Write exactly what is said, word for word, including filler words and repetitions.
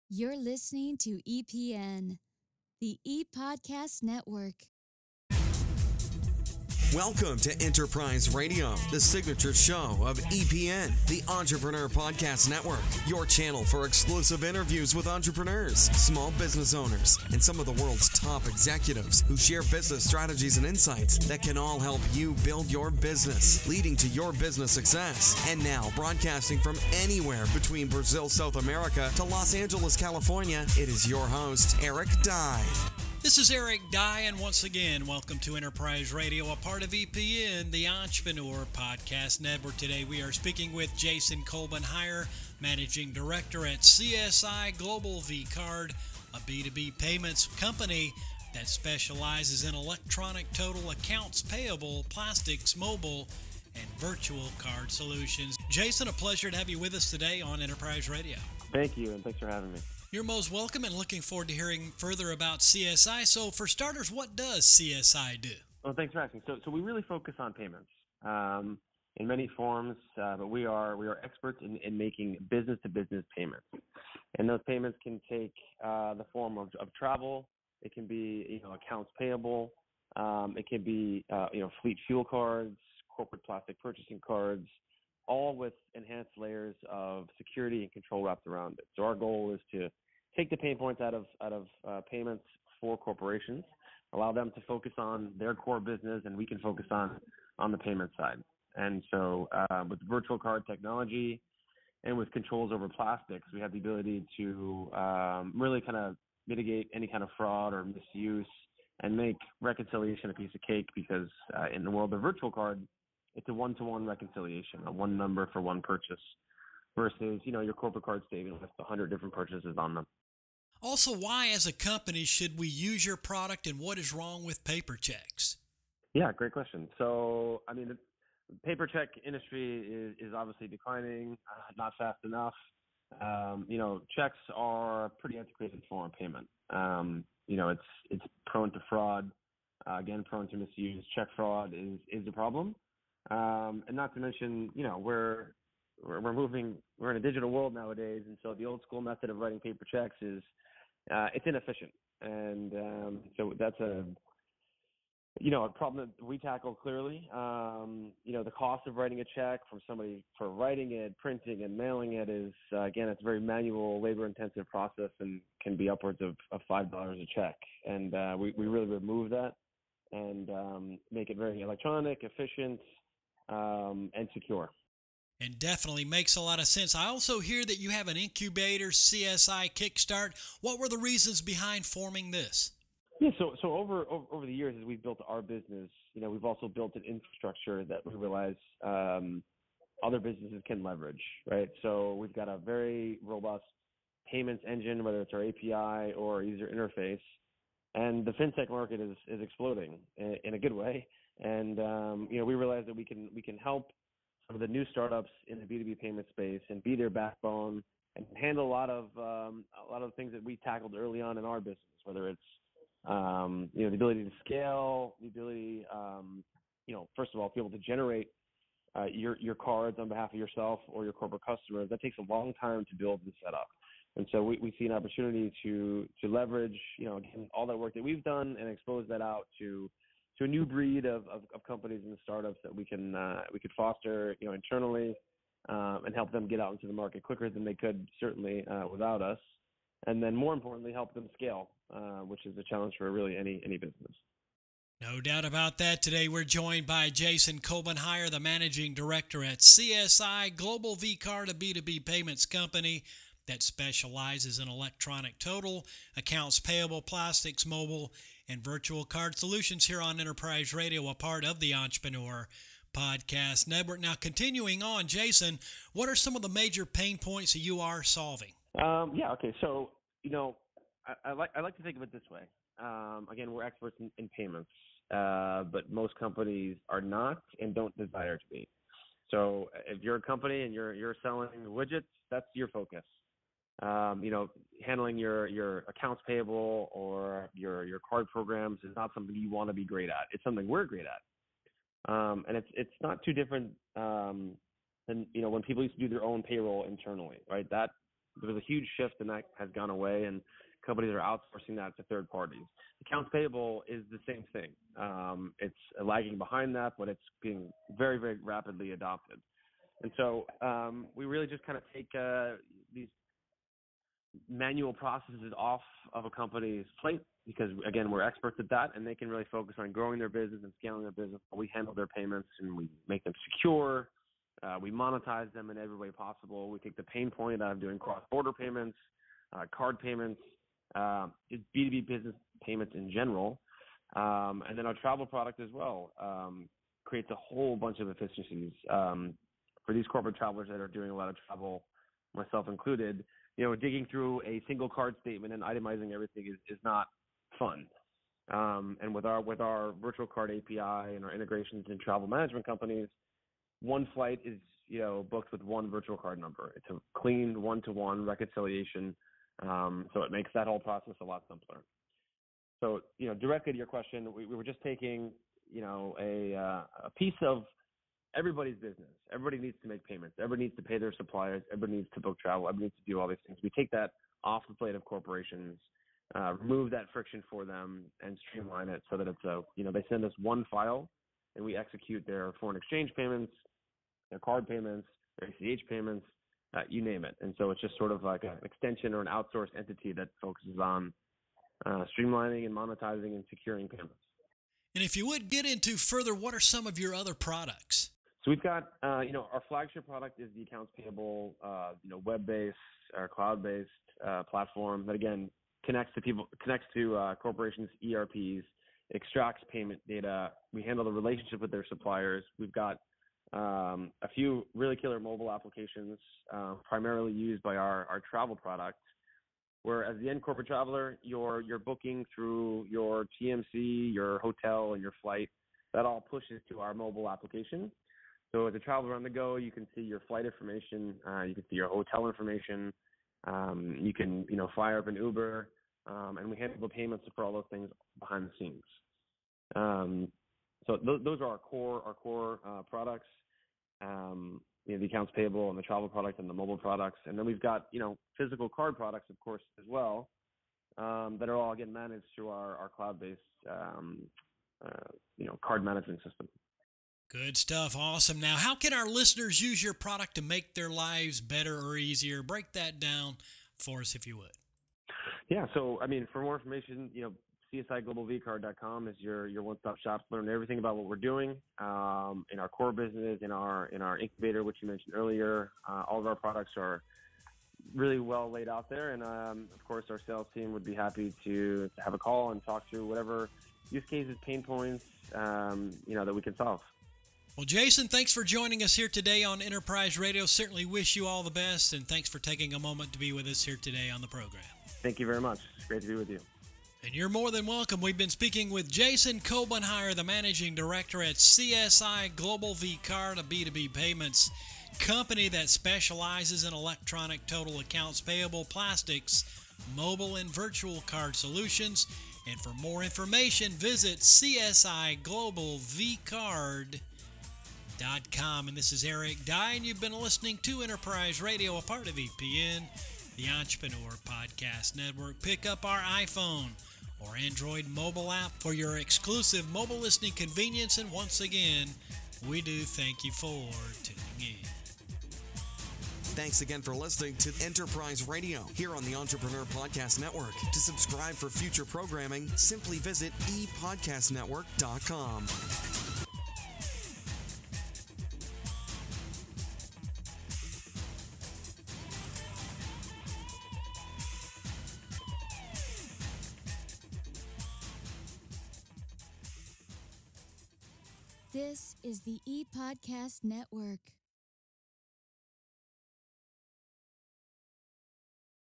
You're listening to E P N, the E-Podcast Network. Welcome to Enterprise Radio, the signature show of E P N, the Entrepreneur Podcast Network, your channel for exclusive interviews with entrepreneurs, small business owners, and some of the world's top executives who share business strategies and insights that can all help you build your business, leading to your business success. And now, broadcasting from anywhere between Brazil, South America to Los Angeles, California, it is your host, Eric Dye. This is Eric Dye, and once again, welcome to Enterprise Radio, a part of E P N, the Entrepreneur Podcast Network. Today we are speaking with Jason Kolbenheyer, Managing Director at C S I Global vCard, a B two B payments company that specializes in electronic total accounts payable, plastics, mobile, and virtual card solutions. Jason, a pleasure to have you with us today on Enterprise Radio. Thank you, and thanks for having me. You're most welcome, and looking forward to hearing further about C S I. So for starters, what does C S I do? Well, thanks for asking. So, so we really focus on payments um, in many forms, uh, but we are we are experts in, in making business-to-business payments, and those payments can take uh, the form of, of travel. It can be you know accounts payable. Um, it can be uh, you know fleet fuel cards, corporate plastic purchasing cards, all with enhanced layers of security and control wrapped around it. So our goal is to take the pain points out of out of uh, payments for corporations, allow them to focus on their core business, and we can focus on on the payment side. And so uh, with virtual card technology and with controls over plastics, we have the ability to um, really kind of mitigate any kind of fraud or misuse and make reconciliation a piece of cake, because uh, in the world of virtual card, it's a one-to-one reconciliation, a one number for one purchase, versus, you know, your corporate card statement with a hundred different purchases on them. Also, why as a company should we use your product, and what is wrong with paper checks? Yeah, great question. So, I mean, the paper check industry is, is obviously declining, uh, not fast enough. Um, you know, checks are a pretty antiquated form of payment. Um, you know, it's it's prone to fraud, uh, again, prone to misuse. Check fraud is, is a problem. Um, and not to mention, you know, we're, we're we're moving, we're in a digital world nowadays, and so the old school method of writing paper checks is, uh, it's inefficient, and um, so that's a, you know, a problem that we tackle clearly. Um, you know, the cost of writing a check from somebody for writing it, printing, and mailing it is, uh, again, it's a very manual, labor-intensive process, and can be upwards of, of five dollars a check, and uh, we we really remove that and um, make it very electronic, efficient, um, and secure. And definitely makes a lot of sense. I also hear that you have an incubator, C S I Kickstart. What were the reasons behind forming this? Yeah, so so over, over over the years, as we've built our business, you know, we've also built an infrastructure that we realize um, other businesses can leverage, right? So we've got a very robust payments engine, whether it's our A P I or user interface, and the fintech market is is exploding in, in a good way. And um, you know, we realize that we can we can help some of the new startups in the B two B payment space and be their backbone and handle a lot of um, a lot of the things that we tackled early on in our business, whether it's um, you know the ability to scale, the ability um, you know first of all to be able to generate uh, your your cards on behalf of yourself or your corporate customers. That takes a long time to build and set up, and so we, we see an opportunity to to leverage you know again, all that work that we've done and expose that out to to a new breed of, of, of companies and startups that we can uh, we could foster, you know, internally, um, and help them get out into the market quicker than they could certainly uh, without us, and then more importantly, help them scale, uh, which is a challenge for really any any business. No doubt about that. Today we're joined by Jason Kolbenheyer, the Managing Director at C S I Global vCard, a B two B payments company that specializes in electronic total, accounts payable, plastics, mobile, and virtual card solutions here on Enterprise Radio, a part of the Entrepreneur Podcast Network. Now, continuing on, Jason, what are some of the major pain points that you are solving? Um, yeah, okay. So, you know, I, I, like, I like to think of it this way. Um, again, we're experts in, in payments, uh, but most companies are not and don't desire to be. So if you're a company and you're you're selling widgets, that's your focus. Um, you know, handling your, your accounts payable or your, your card programs is not something you want to be great at. It's something we're great at. Um, and it's, it's not too different, um, than, you know, when people used to do their own payroll internally, right? That there was a huge shift, and that has gone away, and companies are outsourcing that to third parties. Accounts payable is the same thing. Um, it's lagging behind that, but it's being very, very rapidly adopted. And so um, we really just kind of take uh, these manual processes off of a company's plate because, again, we're experts at that, and they can really focus on growing their business and scaling their business. We handle their payments, and we make them secure. Uh, we monetize them in every way possible. We take the pain point out of doing cross-border payments, uh, card payments, uh, B two B business payments in general. Um, and then our travel product as well um, creates a whole bunch of efficiencies um, for these corporate travelers that are doing a lot of travel, myself included. You know, digging through a single card statement and itemizing everything is, is not fun. Um, and with our with our virtual card A P I and our integrations in travel management companies, one flight is, you know, booked with one virtual card number. It's a clean one-to-one reconciliation, um, so it makes that whole process a lot simpler. So, you know, directly to your question, we, we were just taking, you know, a, uh, a piece of everybody's business. Everybody needs to make payments. Everybody needs to pay their suppliers. Everybody needs to book travel. Everybody needs to do all these things. We take that off the plate of corporations, uh, remove that friction for them, and streamline it so that it's a, you know, they send us one file and we execute their foreign exchange payments, their card payments, their A C H payments, uh, you name it. And so it's just sort of like an extension or an outsourced entity that focuses on uh, streamlining and monetizing and securing payments. And if you would get into further, what are some of your other products? So we've got, uh, you know, our flagship product is the accounts payable, uh, you know, web-based or cloud-based uh, platform that, again, connects to people, connects to uh, corporations' E R Ps, extracts payment data. We handle the relationship with their suppliers. We've got um, a few really killer mobile applications, uh, primarily used by our, our travel product, where as the end corporate traveler, you're you're booking through your T M C, your hotel, and your flight. That all pushes to our mobile application. So as a traveler on the go, you can see your flight information, uh, you can see your hotel information, um, you can, you know, fire up an Uber, um, and we handle the payments for all those things behind the scenes. Um, so th- those are our core, our core uh, products, um, you know, the accounts payable and the travel product and the mobile products. And then we've got, you know, physical card products, of course, as well, um, that are all, again, managed through our, our cloud-based, um, uh, you know, card management system. Good stuff. Awesome. Now, how can our listeners use your product to make their lives better or easier? Break that down for us, if you would. Yeah. So, I mean, for more information, you know, C S I global v card dot com is your, your one-stop shop to learn everything about what we're doing um, in our core business, in our in our incubator, which you mentioned earlier. Uh, all of our products are really well laid out there. And, um, of course, our sales team would be happy to, to have a call and talk through whatever use cases, pain points, um, you know, that we can solve. Well, Jason, thanks for joining us here today on Enterprise Radio. Certainly wish you all the best, and thanks for taking a moment to be with us here today on the program. Thank you very much. It's great to be with you. And you're more than welcome. We've been speaking with Jason Kolbenheier, the Managing Director at C S I Global vCard, a B two B payments company that specializes in electronic total accounts payable, plastics, mobile, and virtual card solutions. And for more information, visit C S I global v card dot com. And this is Eric Dye, and you've been listening to Enterprise Radio, a part of E P N, the Entrepreneur Podcast Network. Pick up our iPhone or Android mobile app for your exclusive mobile listening convenience. And once again, we do thank you for tuning in. Thanks again for listening to Enterprise Radio here on the Entrepreneur Podcast Network. To subscribe for future programming, simply visit e podcast network dot com. This is the ePodcast Network.